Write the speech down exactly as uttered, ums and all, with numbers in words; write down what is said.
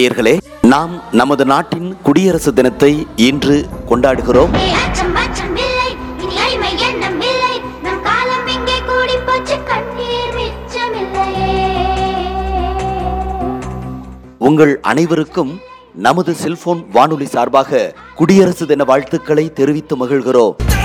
நேயர்களே, நாம் நமது நாட்டின் குடியரசு தினத்தை இன்று கொண்டாடுகிறோம். உங்கள் அனைவருக்கும் நமது செல்போன் வானொலி சார்பாக குடியரசு தின வாழ்த்துக்களை தெரிவித்து மகிழ்கிறோம்.